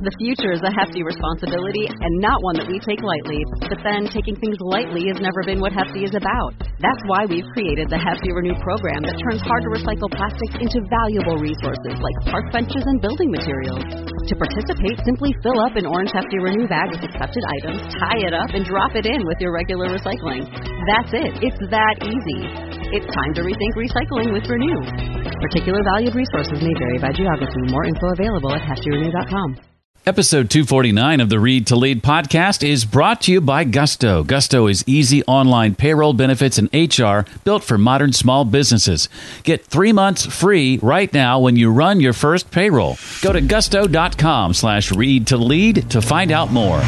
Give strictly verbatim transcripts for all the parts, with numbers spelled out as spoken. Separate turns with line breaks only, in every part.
The future is a hefty responsibility and not one that we take lightly. But then taking things lightly has never been what Hefty is about. That's why we've created the Hefty Renew program that turns hard-to-recycle plastics into valuable resources like park benches and building materials. To participate, simply fill up an orange Hefty Renew bag with accepted items, tie it up, and drop it in with your regular recycling. That's it. It's that easy. It's time to rethink recycling with Renew. Particular valued resources may vary by geography. More info available at hefty renew dot com.
Episode two forty-nine of the Read to Lead podcast is brought to you by Gusto. Gusto is easy online payroll, benefits, and H R built for modern small businesses. Get three months free right now when you run your first payroll. Go to gusto.com slash read to lead to find out more.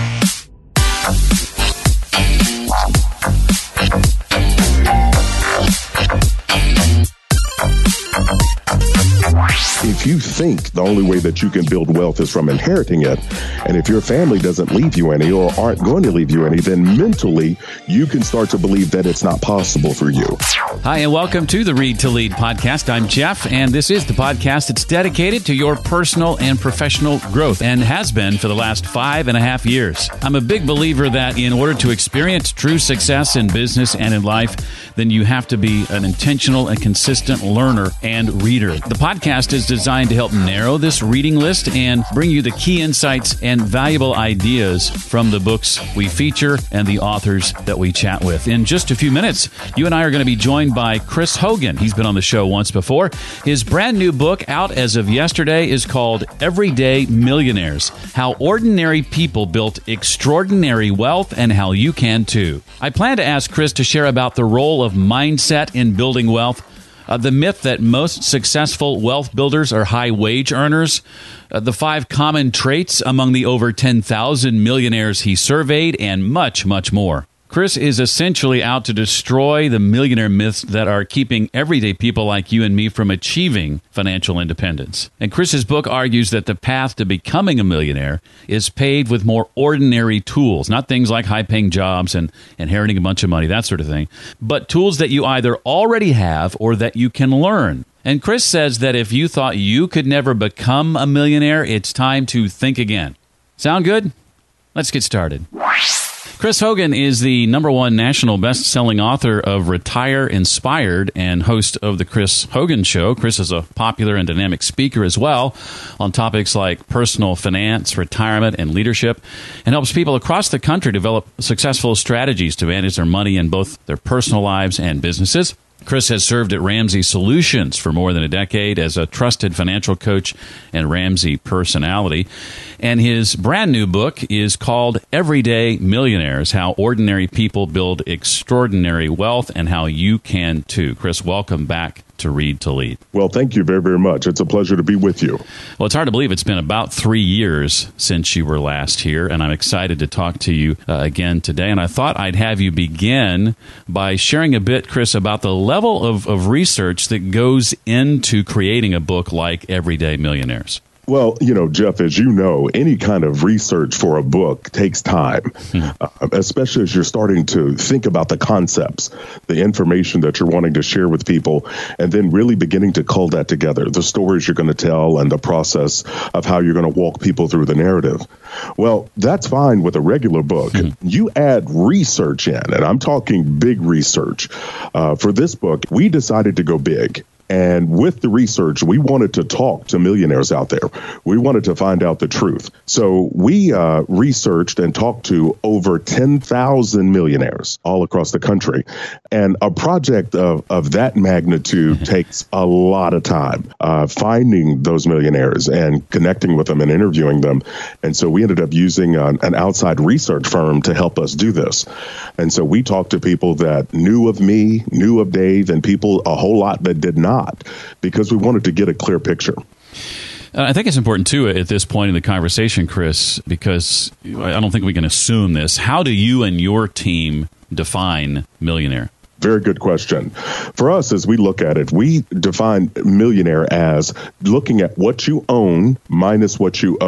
If you think the only way that you can build wealth is from inheriting it, and if your family doesn't leave you any or aren't going to leave you any, then mentally you can start to believe that it's not possible for you.
Hi, and welcome to the Read to Lead podcast. I'm Jeff, and this is the podcast that's dedicated to your personal and professional growth and has been for the last five and a half years. I'm a big believer that in order to experience true success in business and in life, then you have to be an intentional and consistent learner and reader. The podcast is designed to help narrow this reading list and bring you the key insights and valuable ideas from the books we feature and the authors that we chat with. In just a few minutes, you and I are going to be joined by Chris Hogan. He's been on the show once before. His brand new book, out as of yesterday, is called Everyday Millionaires: How Ordinary People Built Extraordinary Wealth and How You Can Too. I plan to ask Chris to share about the role of mindset in building wealth, Uh, the myth that most successful wealth builders are high-wage earners, uh, the five common traits among the over ten thousand millionaires he surveyed, and much, much more. Chris is essentially out to destroy the millionaire myths that are keeping everyday people like you and me from achieving financial independence. And Chris's book argues that the path to becoming a millionaire is paved with more ordinary tools, not things like high-paying jobs and inheriting a bunch of money, that sort of thing, but tools that you either already have or that you can learn. And Chris says that if you thought you could never become a millionaire, it's time to think again. Sound good? Let's get started. Chris Hogan is the number one national best-selling author of Retire Inspired and host of The Chris Hogan Show. Chris is a popular and dynamic speaker as well on topics like personal finance, retirement, and leadership, and helps people across the country develop successful strategies to manage their money in both their personal lives and businesses. Chris has served at Ramsey Solutions for more than a decade as a trusted financial coach and Ramsey personality. And his brand new book is called Everyday Millionaires: How Ordinary People Build Extraordinary Wealth and How You Can Too. Chris, welcome back to Read to Lead.
Well, thank you very, very much. It's a pleasure to be with you.
Well, it's hard to believe it's been about three years since you were last here, and I'm excited to talk to you uh, again today. And I thought I'd have you begin by sharing a bit, Chris, about the level of, of research that goes into creating a book like Everyday Millionaires.
Well, you know, Jeff, as you know, any kind of research for a book takes time, hmm. uh, especially as you're starting to think about the concepts, the information that you're wanting to share with people, and then really beginning to cull that together, the stories you're going to tell and the process of how you're going to walk people through the narrative. Well, that's fine with a regular book. Hmm. You add research in, and I'm talking big research. Uh, for this book, we decided to go big. And with the research, we wanted to talk to millionaires out there. We wanted to find out the truth. So we uh, researched and talked to over ten thousand millionaires all across the country. And a project of, of that magnitude mm-hmm. takes a lot of time, uh, finding those millionaires and connecting with them and interviewing them. And so we ended up using an, an outside research firm to help us do this. And so we talked to people that knew of me, knew of Dave, and people a whole lot that did not, because we wanted to get a clear picture.
I think it's important, too, at this point in the conversation, Chris, because I don't think we can assume this. How do you and your team define millionaire?
Very good question. For us, as we look at it, we define millionaire as looking at what you own minus what you owe.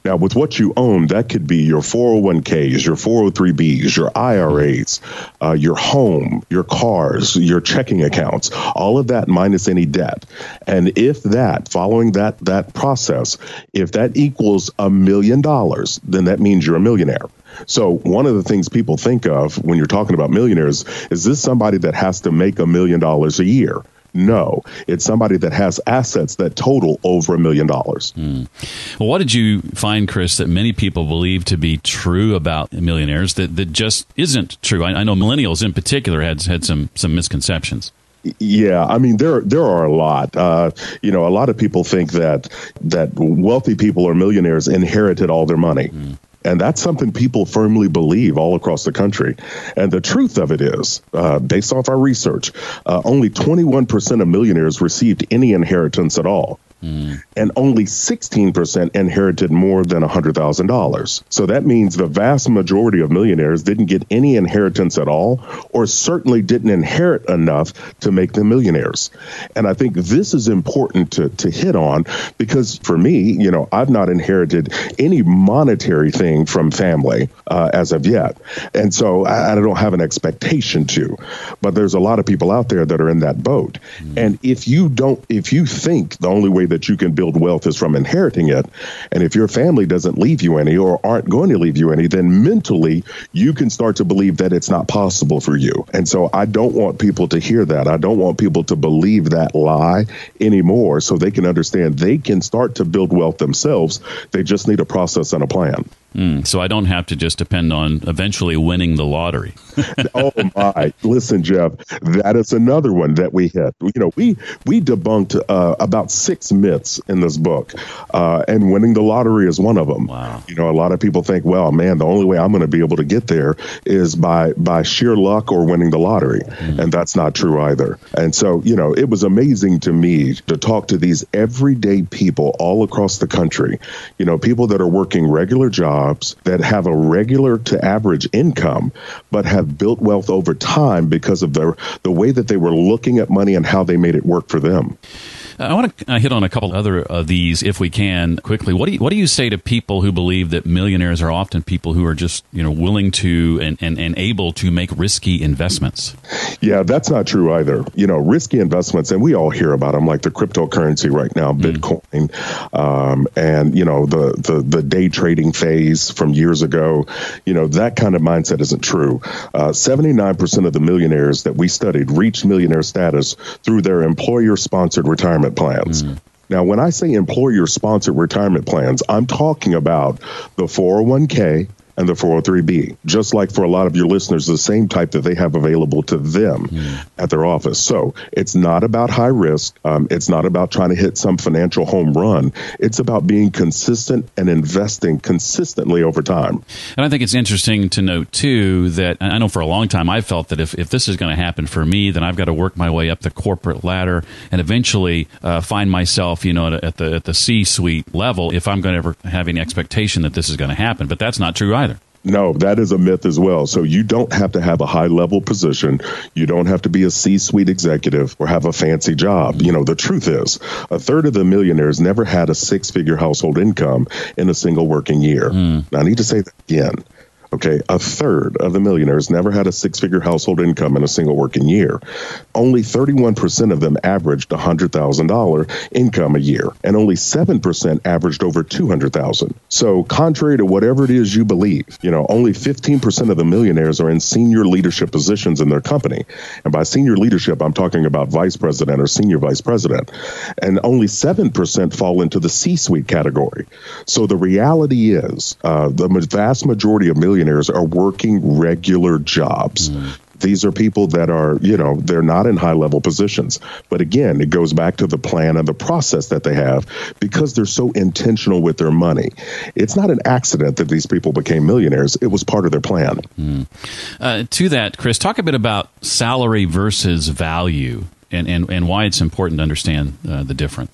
Now, with what you own, that could be your four oh one k's, your four oh three b's, your I R A's, uh, your home, your cars, your checking accounts, all of that minus any debt. And if that, following that that process, if that equals a million dollars, then that means you're a millionaire. So one of the things people think of when you're talking about millionaires, is this somebody that has to make a million dollars a year? No, it's somebody that has assets that total over a million dollars.
Mm. Well, what did you find, Chris, that many people believe to be true about millionaires that, that just isn't true? I, I know millennials in particular had had some some misconceptions.
Yeah, I mean, there there are a lot. Uh, you know, a lot of people think that that wealthy people or millionaires inherited all their money. Mm. And that's something people firmly believe all across the country. And the truth of it is, uh, based off our research, uh, only twenty-one percent of millionaires received any inheritance at all. Mm. And only sixteen percent inherited more than one hundred thousand dollars. So that means the vast majority of millionaires didn't get any inheritance at all, or certainly didn't inherit enough to make them millionaires. And I think this is important to, to hit on, because for me, you know, I've not inherited any monetary thing from family uh, as of yet. And so I, I don't have an expectation to. But there's a lot of people out there that are in that boat. Mm. And if you don't, if you think the only way that you can build wealth is from inheriting it, and if your family doesn't leave you any or aren't going to leave you any, then mentally you can start to believe that it's not possible for you. And so I don't want people to hear that. I don't want people to believe that lie anymore, so they can understand they can start to build wealth themselves. They just need a process and a plan.
Mm, so I don't have to just depend on eventually winning the lottery.
Oh, my. Listen, Jeff, that is another one that we hit. You know, we we debunked uh, about six myths in this book, uh, and winning the lottery is one of them.
Wow.
You know, a lot of people think, well, man, the only way I'm going to be able to get there is by by sheer luck or winning the lottery. Mm. And that's not true either. And so, you know, it was amazing to me to talk to these everyday people all across the country, you know, people that are working regular jobs, that have a regular to average income, but have built wealth over time because of the the way that they were looking at money and how they made it work for them.
I want to hit on a couple other of these, if we can, quickly. What do you, what do you say to people who believe that millionaires are often people who are just, you know, willing to and, and, and able to make risky investments?
Yeah, that's not true either. You know, risky investments, and we all hear about them, like the cryptocurrency right now, Bitcoin, mm. um, and, you know, the, the, the day trading phase from years ago. You know, that kind of mindset isn't true. Uh, seventy-nine percent of the millionaires that we studied reached millionaire status through their employer-sponsored retirement plans. Mm. Now, when I say employer-sponsored retirement plans, I'm talking about the four oh one k and the four oh three b, just like for a lot of your listeners, the same type that they have available to them mm. at their office. So it's not about high risk. Um, it's not about trying to hit some financial home run. It's about being consistent and investing consistently over time.
And I think it's interesting to note, too, that I know for a long time I felt that if, if this is going to happen for me, then I've got to work my way up the corporate ladder and eventually uh, find myself, you know, at the at the C-suite level if I'm going to ever have any expectation that this is going to happen. But that's not true either.
No, that is a myth as well. So you don't have to have a high level position. You don't have to be a C-suite executive or have a fancy job. You know, the truth is a third of the millionaires never had a six figure household income in a single working year. Mm. Now, I need to say that again. Okay, a third of the millionaires never had a six-figure household income in a single working year. Only thirty-one percent of them averaged one hundred thousand dollars income a year, and only seven percent averaged over two hundred thousand dollars. So contrary to whatever it is you believe, you know, only fifteen percent of the millionaires are in senior leadership positions in their company. And by senior leadership, I'm talking about vice president or senior vice president. And only seven percent fall into the C-suite category. So the reality is uh, the vast majority of millionaires are working regular jobs. Mm. These are people that are, you know, they're not in high level positions. But again, it goes back to the plan and the process that they have because they're so intentional with their money. It's not an accident that these people became millionaires. It was part of their plan.
Mm. Uh, to that, Chris, talk a bit about salary versus value and, and, and why it's important to understand uh, the difference.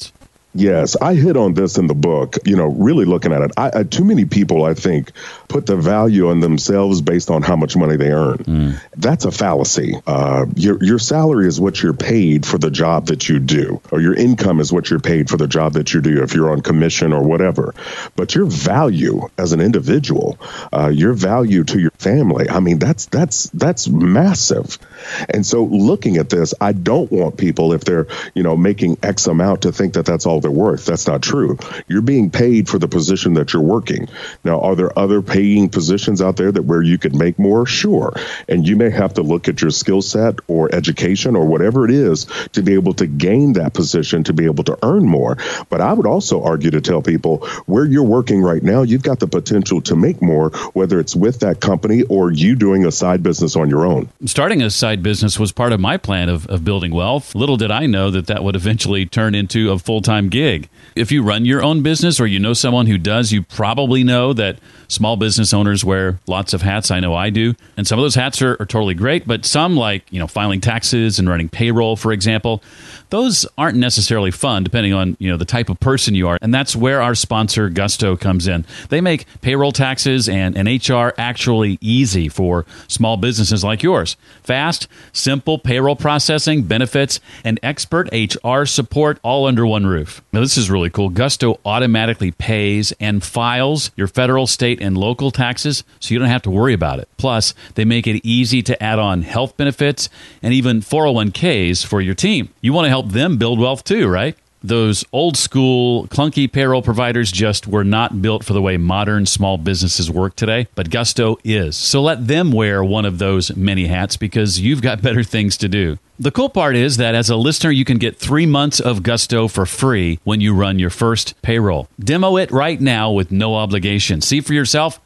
Yes, I hit on this in the book, you know, really looking at it. I, I, too many people, I think, put the value on themselves based on how much money they earn. Mm. That's a fallacy. Uh, your, your salary is what you're paid for the job that you do, or your income is what you're paid for the job that you do if you're on commission or whatever. But your value as an individual, uh, your value to your family, I mean, that's that's that's massive. And so looking at this, I don't want people, if they're, you know, making X amount, to think that that's all they're worth. That's not true. You're being paid for the position that you're working. Now, are there other paying positions out there that where you could make more? Sure. And you may have to look at your skill set or education or whatever it is to be able to gain that position, to be able to earn more. But I would also argue to tell people where you're working right now, you've got the potential to make more, whether it's with that company or you doing a side business on your own.
Starting a side business was part of my plan of, of building wealth. Little did I know that that would eventually turn into a full-time gig. If you run your own business or you know someone who does, you probably know that small business owners wear lots of hats. I know I do. And some of those hats are, are totally great, but some, like, you know, filing taxes and running payroll, for example, those aren't necessarily fun depending on, you know, the type of person you are. And that's where our sponsor Gusto comes in. They make payroll, taxes, and, and H R actually easy for small businesses like yours. Fast, simple payroll processing, benefits, and expert H R support all under one roof. Now, this is really cool. Gusto automatically pays and files your federal, state, and local taxes, so you don't have to worry about it. Plus, they make it easy to add on health benefits and even four oh one k's for your team. You want to help them build wealth too, right? Those old school, clunky payroll providers just were not built for the way modern small businesses work today, but Gusto is. So let them wear one of those many hats because you've got better things to do. The cool part is that as a listener, you can get three months of Gusto for free when you run your first payroll. Demo it right now with no obligation. See for yourself,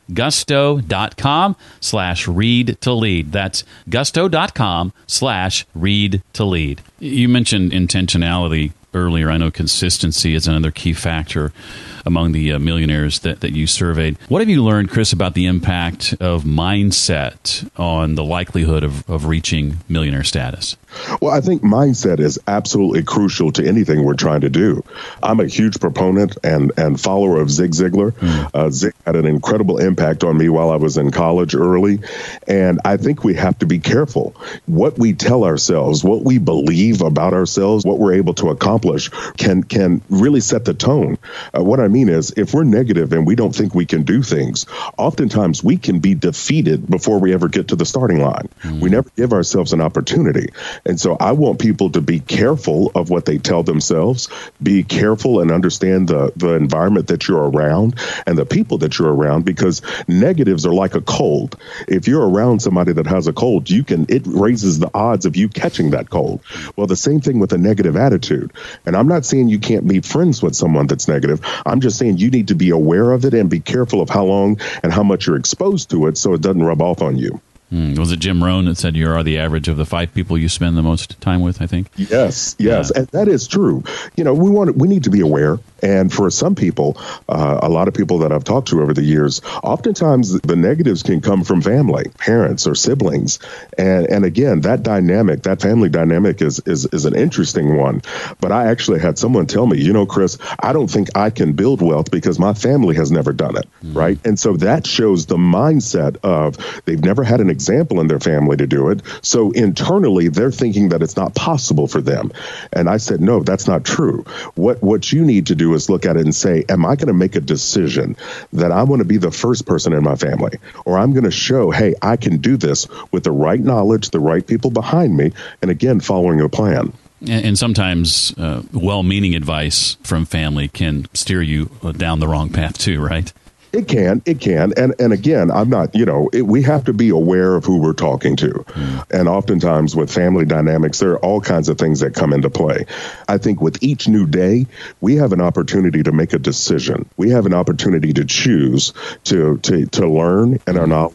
gusto.com slash read to lead. That's gusto.com slash read to lead. You mentioned intentionality earlier. I know consistency is another key factor among the uh, millionaires that, that you surveyed. What have you learned, Chris, about the impact of mindset on the likelihood of, of reaching millionaire status?
Well, I think mindset is absolutely crucial to anything we're trying to do. I'm a huge proponent and, and follower of Zig Ziglar. Mm. Uh, Zig had an incredible impact on me while I was in college early. And I think we have to be careful. What we tell ourselves, what we believe about ourselves, what we're able to accomplish can, can really set the tone. Uh, what I mean is, if we're negative and we don't think we can do things, oftentimes we can be defeated before we ever get to the starting line. Mm. We never give ourselves an opportunity. And so I want people to be careful of what they tell themselves, be careful and understand the, the environment that you're around and the people that you're around, because negatives are like a cold. If you're around somebody that has a cold, you can, it raises the odds of you catching that cold. Well, the same thing with a negative attitude. And I'm not saying you can't be friends with someone that's negative. I'm just saying you need to be aware of it and be careful of how long and how much you're exposed to it so it doesn't rub off on you.
Hmm. Was it Jim Rohn that said you are the average of the five people you spend the most time with, I think?
Yes, yes. Yeah. And that is true. You know, we want we need to be aware. And for some people, uh, a lot of people that I've talked to over the years, oftentimes the negatives can come from family, parents or siblings. And and again, that dynamic, that family dynamic is, is, is an interesting one. But I actually had someone tell me, you know, Chris, I don't think I can build wealth because my family has never done it. Mm-hmm. Right. And so that shows the mindset of they've never had an example in their family to do it. So internally, they're thinking that it's not possible for them. And I said, no, that's not true. What what you need to do is look at it and say, am I going to make a decision that I want to be the first person in my family? Or I'm going to show, hey, I can do this with the right knowledge, the right people behind me, and again, following a plan.
And sometimes uh, well-meaning advice from family can steer you down the wrong path too, right?
It can, it can. And and again, I'm not, you know, it, we have to be aware of who we're talking to. Mm. And oftentimes with family dynamics, there are all kinds of things that come into play. I think with each new day, we have an opportunity to make a decision. We have an opportunity to choose to to, to learn in our knowledge,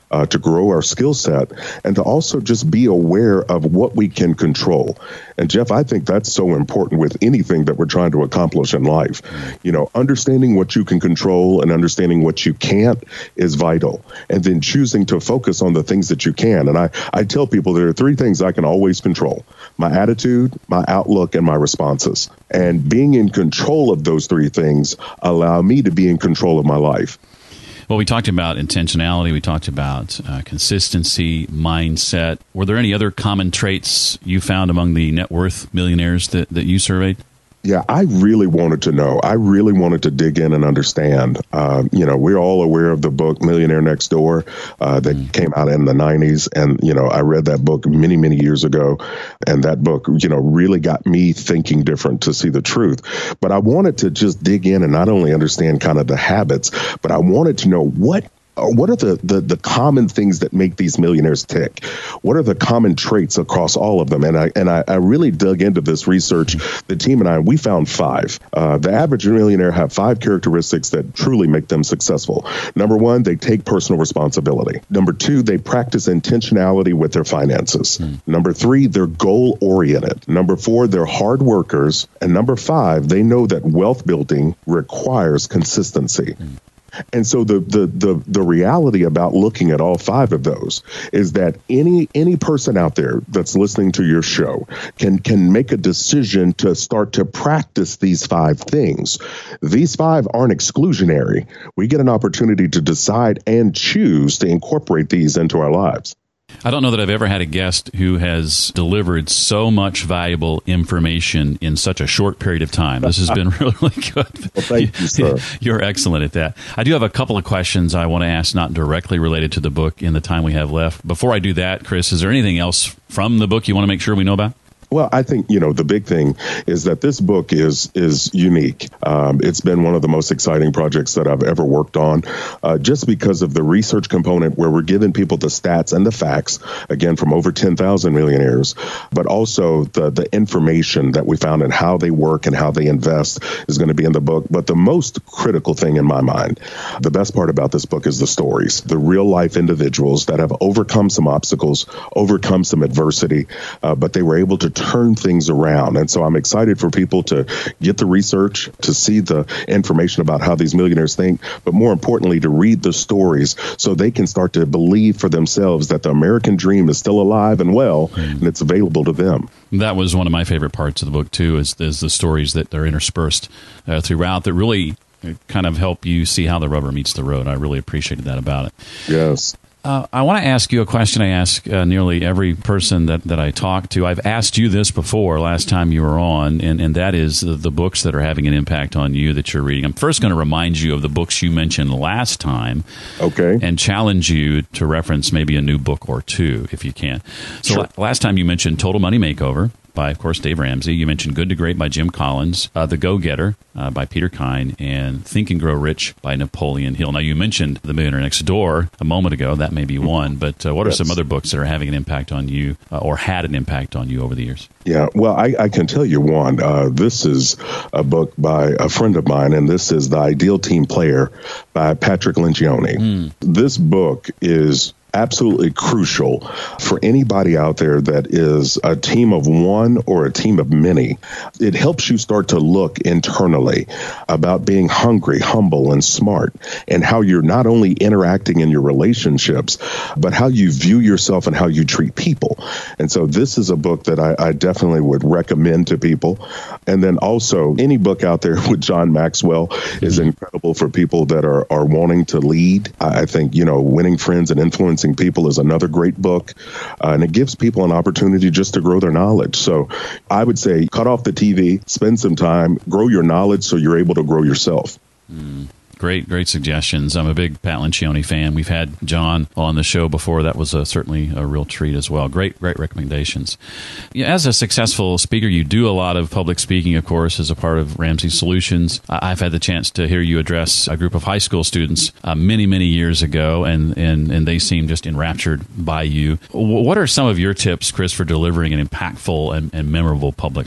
uh, to grow our skill set, and to also just be aware of what we can control. And Jeff, I think that's so important with anything that we're trying to accomplish in life. You know, understanding what you can control and understanding what you can't is vital. And then choosing to focus on the things that you can. And I, I tell people there are three things I can always control: my attitude, my outlook, and my responses. And being in control of those three things allow me to be in control of my life.
Well, we talked about intentionality. We talked about uh, consistency, mindset. Were there any other common traits you found among the net worth millionaires that, that you surveyed?
Yeah, I really wanted to know. I really wanted to dig in and understand. Uh, you know, we're all aware of the book Millionaire Next Door uh, that mm. came out in the nineties. And, you know, I read that book many, many years ago. And that book, you know, really got me thinking different to see the truth. But I wanted to just dig in and not only understand kind of the habits, but I wanted to know what What are the, the, the common things that make these millionaires tick? What are the common traits across all of them? And I and I, I really dug into this research. The team and I, we found five. Uh, the average millionaire have five characteristics that truly make them successful. Number one, they take personal responsibility. Number two, they practice intentionality with their finances. Mm. Number three, they're goal-oriented. Number four, they're hard workers. And number five, they know that wealth building requires consistency. Mm. And so the, the the the reality about looking at all five of those is that any any person out there that's listening to your show can can make a decision to start to practice these five things. These five aren't exclusionary. We get an opportunity to decide and choose to incorporate these into our lives.
I don't know that I've ever had a guest who has delivered so much valuable information in such a short period of time. This has been really, really good.
Well, thank you, sir.
You're excellent at that. I do have a couple of questions I want to ask, not directly related to the book in the time we have left. Before I do that, Chris, is there anything else from the book you want to make sure we know about?
Well, I think, you know, the big thing is that this book is is unique. Um, it's been one of the most exciting projects that I've ever worked on, uh, just because of the research component where we're giving people the stats and the facts, again, from over ten thousand millionaires, but also the, the information that we found and how they work and how they invest is going to be in the book. But the most critical thing in my mind, the best part about this book is the stories, the real life individuals that have overcome some obstacles, overcome some adversity, uh, but they were able to turn things around. And so I'm excited for people to get the research, to see the information about how these millionaires think, but more importantly, to read the stories so they can start to believe for themselves that the American dream is still alive and well, mm. and it's available to them.
That was one of my favorite parts of the book, too, is, is the stories that are interspersed uh, throughout that really kind of help you see how the rubber meets the road. I really appreciated that about it.
Yes.
Uh, I want to ask you a question I ask uh, nearly every person that, that I talk to. I've asked you this before last time you were on, and, and that is the, the books that are having an impact on you that you're reading. I'm first going to remind you of the books you mentioned last time.
Okay.
And challenge you to reference maybe a new book or two, if you can. So sure. la- last time you mentioned Total Money Makeover by, of course, Dave Ramsey. You mentioned Good to Great by Jim Collins, uh, The Go-Getter uh, by Peter Kine, and Think and Grow Rich by Napoleon Hill. Now, you mentioned The Millionaire Next Door a moment ago. That may be one, but uh, what yes. are some other books that are having an impact on you uh, or had an impact on you over the years?
Yeah, well, I, I can tell you one. Uh, this is a book by a friend of mine, and this is The Ideal Team Player by Patrick Lencioni. Mm. This book is absolutely crucial for anybody out there that is a team of one or a team of many. It helps you start to look internally about being hungry, humble, and smart, and how you're not only interacting in your relationships, but how you view yourself and how you treat people. And so this is a book that I, I definitely would recommend to people. And then also any book out there with John Maxwell is incredible for people that are, are wanting to lead. I think, you know, Winning Friends and Influencing People is another great book, uh, and it gives people an opportunity just to grow their knowledge. So I would say cut off the T V, spend some time, grow your knowledge so you're able to grow yourself.
Mm. Great, great suggestions. I'm a big Pat Lencioni fan. We've had John on the show before. That was a, certainly a real treat as well. Great, great recommendations. Yeah, as a successful speaker, you do a lot of public speaking, of course, as a part of Ramsey Solutions. I've had the chance to hear you address a group of high school students uh, many, many years ago, and, and, and they seem just enraptured by you. What are some of your tips, Chris, for delivering an impactful and, and memorable public talk?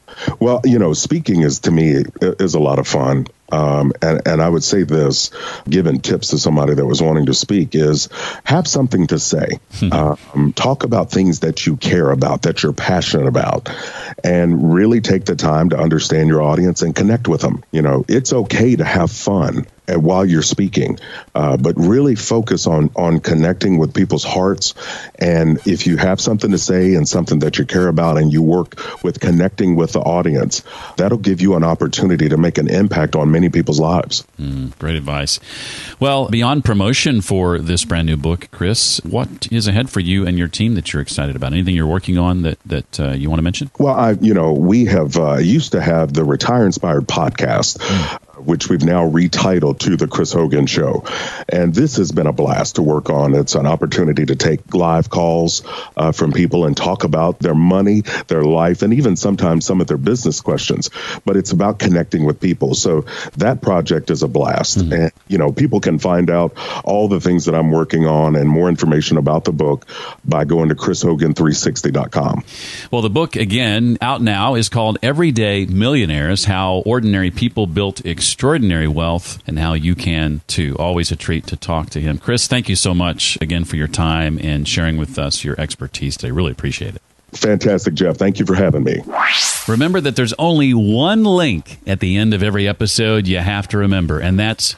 Well, you know, speaking is to me is a lot of fun. Um, and, and I would say this, giving tips to somebody that was wanting to speak, is have something to say. um, talk about things that you care about, that you're passionate about, and really take the time to understand your audience and connect with them. You know, it's okay to have fun while you're speaking, uh, but really focus on on connecting with people's hearts. And if you have something to say and something that you care about, and you work with connecting with the audience, that'll give you an opportunity to make an impact on many people's lives.
Mm, great advice. Well, beyond promotion for this brand new book, Chris, what is ahead for you and your team that you're excited about? Anything you're working on that that uh, you want to mention?
Well, I, you know, we have uh, used to have the Retire Inspired podcast. Mm. which we've now retitled to The Chris Hogan Show. And this has been a blast to work on. It's an opportunity to take live calls uh, from people and talk about their money, their life, and even sometimes some of their business questions. But it's about connecting with people. So that project is a blast. Mm-hmm. And, you know, people can find out all the things that I'm working on and more information about the book by going to chris hogan three sixty dot com.
Well, the book, again, out now, is called Everyday Millionaires, How Ordinary People Built Extraordinary Wealth, and how you can, too. Always a treat to talk to him. Chris, thank you so much again for your time and sharing with us your expertise today. Really appreciate it.
Fantastic, Jeff. Thank you for having me.
Remember that there's only one link at the end of every episode you have to remember, and that's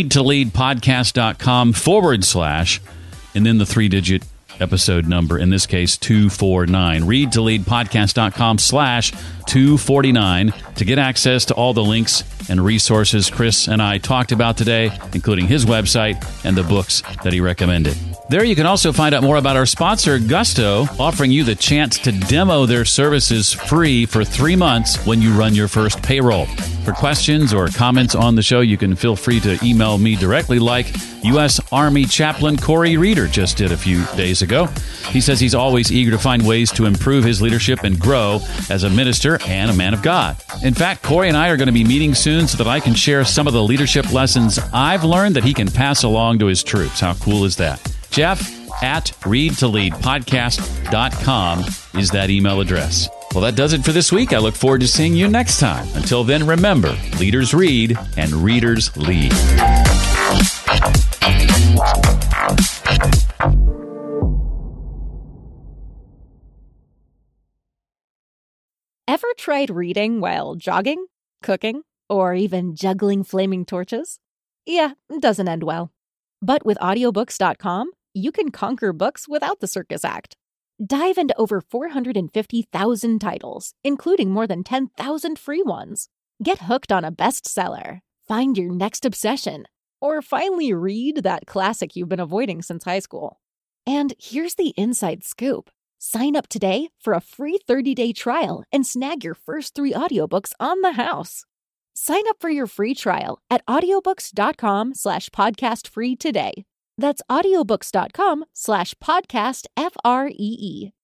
readtoleadpodcast.com forward slash, and then the three-digit episode number, in this case, two forty-nine. readtoleadpodcast.com slash 249 to get access to all the links and resources Chris and I talked about today, including his website and the books that he recommended. There you can also find out more about our sponsor, Gusto, offering you the chance to demo their services free for three months when you run your first payroll. For questions or comments on the show, you can feel free to email me directly, like U S Army Chaplain Corey Reeder just did a few days ago. He says he's always eager to find ways to improve his leadership and grow as a minister and a man of God. In fact, Corey and I are going to be meeting soon so that I can share some of the leadership lessons I've learned that he can pass along to his troops. How cool is that? Jeff at read to lead podcast dot com is that email address. Well, that does it for this week. I look forward to seeing you next time. Until then, remember, leaders read and readers lead.
Ever tried reading while jogging, cooking, or even juggling flaming torches? Yeah, it doesn't end well. But with audiobooks dot com, you can conquer books without the circus act. Dive into over four hundred fifty thousand titles, including more than ten thousand free ones. Get hooked on a bestseller, find your next obsession, or finally read that classic you've been avoiding since high school. And here's the inside scoop. Sign up today for a free thirty-day trial and snag your first three audiobooks on the house. Sign up for your free trial at audiobooks.com slash podcast free today. That's audiobooks.com slash podcast F R E E.